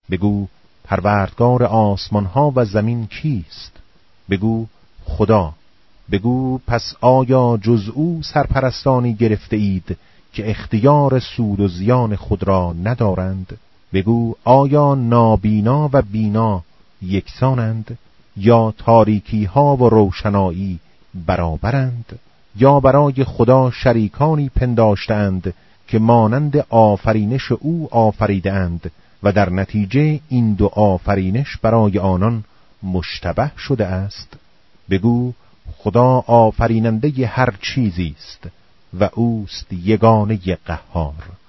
بگو پروردگار آسمانها و زمین کیست؟ بگو خدا. بگو پس آیا جز او سرپرستانی گرفته اید که اختیار سود و زیان خود را ندارند؟ بگو آیا نابینا و بینا یکسانند؟ یا تاریکی ها و روشنایی برابرند؟ یا برای خدا شریکانی پنداشتند که مانند آفرینش او آفریدند و در نتیجه این دو آفرینش برای آنان مشتبه شده است؟ بگو خدا آفریننده هر چیزی است و اوست یگانه قهار.